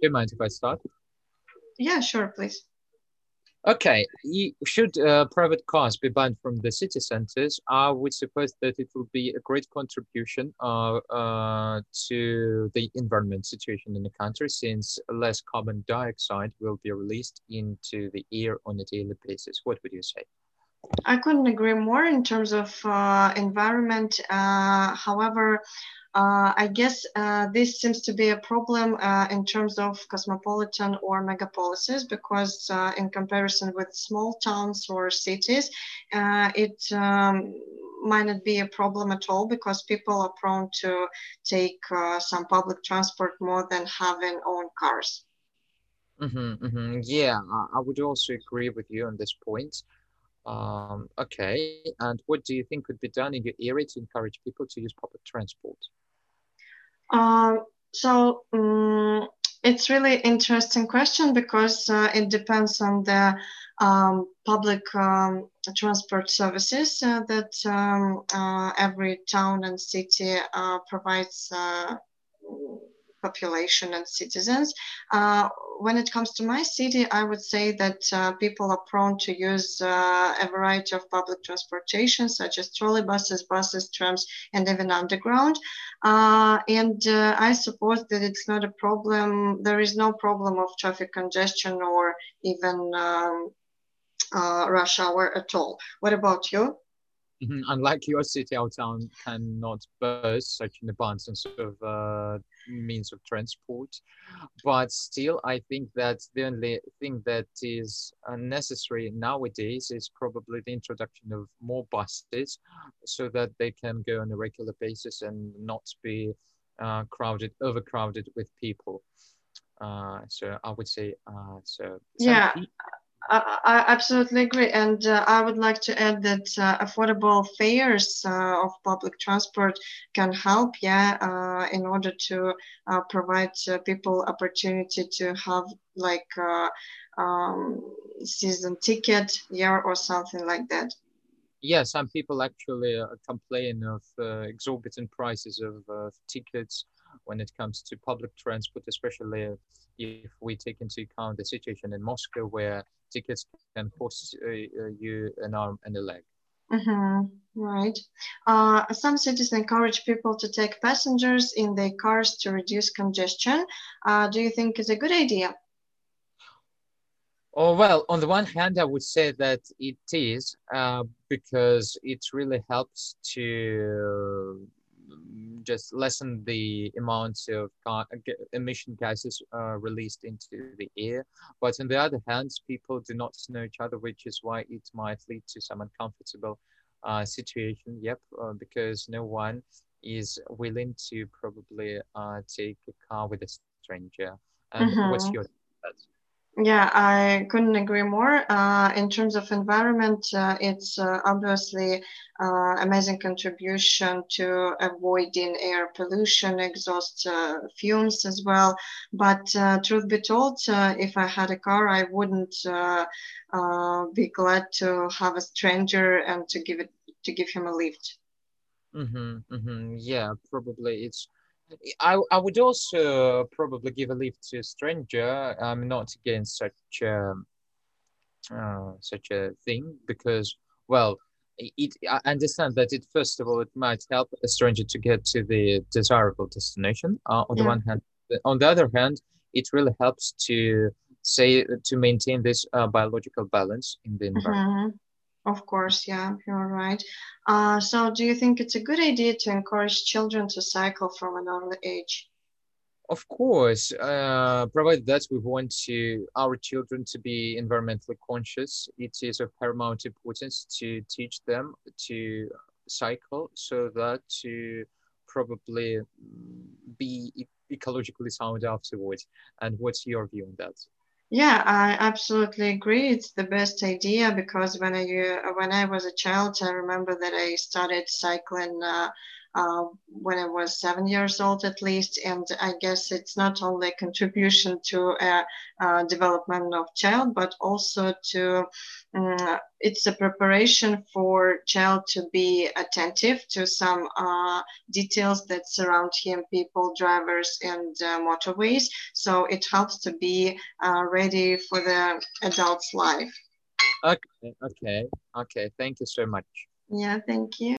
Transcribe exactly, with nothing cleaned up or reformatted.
you mind if I start? Yeah, sure, please. Okay, you, should uh, private cars be banned from the city centers? I would suppose that it will be a great contribution uh, uh, to the environment situation in the country, since less carbon dioxide will be released into the air on a daily basis. What would you say? I couldn't agree more in terms of uh, environment. Uh, however, uh, I guess uh, this seems to be a problem uh, in terms of cosmopolitan or megapolises because, uh, in comparison with small towns or cities, uh, it um, might not be a problem at all because people are prone to take uh, some public transport more than having own cars. Mm-hmm, mm-hmm. Yeah, I, I would also agree with you on this point. Um, okay, and what do you think could be done in your area to encourage people to use public transport? Um, so um, it's really interesting question because uh, it depends on the um, public um, transport services uh, that um, uh, every town and city uh, provides uh, population and citizens. Uh, when it comes to my city, I would say that uh, people are prone to use uh, a variety of public transportation, such as trolleybuses, buses, trams, and even underground. Uh, and uh, I suppose that it's not a problem. There is no problem of traffic congestion or even um, uh, rush hour at all. What about you? Mhm. Unlike your city, our town cannot boast such an abundance of uh, means of transport. But still, I think that the only thing that is uh, necessary nowadays is probably the introduction of more buses so that they can go on a regular basis and not be uh, crowded, overcrowded with people. Uh, so I would say, uh, so some Yeah, people. I, I absolutely agree, and uh, I would like to add that uh, affordable fares uh, of public transport can help, yeah, uh, in order to uh, provide uh, people opportunity to have like uh, um, season ticket, yeah, or something like that. Yeah, some people actually uh, complain of uh, exorbitant prices of uh, tickets when it comes to public transport, especially uh, if we take into account the situation in Moscow where tickets can cost uh, uh, you an arm and a leg. Mm-hmm. Right. Uh, some cities encourage people to take passengers in their cars to reduce congestion. Uh, do you think it's a good idea? Oh, well, on the one hand, I would say that it is uh, because it really helps to um, just lessen the amounts of ga- ga- emission gases uh, released into the air. But on the other hand, people do not know each other, which is why it might lead to some uncomfortable uh, situation. Yep, uh, because no one is willing to probably uh, take a car with a stranger. And what's your Mm-hmm. thoughts? Yeah, I couldn't agree more. Uh, in terms of environment, uh, it's uh, obviously uh, amazing contribution to avoiding air pollution, exhaust uh, fumes as well. But uh, truth be told, uh, if I had a car, I wouldn't uh, uh, be glad to have a stranger and to give it to give him a lift. Mm-hmm, mm-hmm. Yeah, probably it's. I I would also probably give a lift to a stranger. I'm not against such um uh, such a thing because, well, i- it I understand that it first of all it might help a stranger to get to the desirable destination. Uh, on the Yeah. one hand, on the other hand, it really helps to say to maintain this uh, biological balance in the environment. Hmm. Of course, yeah, you're right. Uh, so, do you think it's a good idea to encourage children to cycle from an early age? Of course, uh, provided that we want to our children to be environmentally conscious, it is of paramount importance to teach them to cycle so that to probably mm, be e- ecologically sound afterwards. And what's your view on that? Yeah, I absolutely agree. It's the best idea because when I uh, when I was a child, I remember that I started cycling uh, uh, when I was seven years old at least. And I guess it's not only a contribution to a, uh, development of child, but also to um, it's a preparation for child to be attentive to some uh, details that surround him, people, drivers, and uh, motorways. So it helps to be uh, ready for the adult's life. Okay, okay, okay. Thank you so much. Yeah, thank you.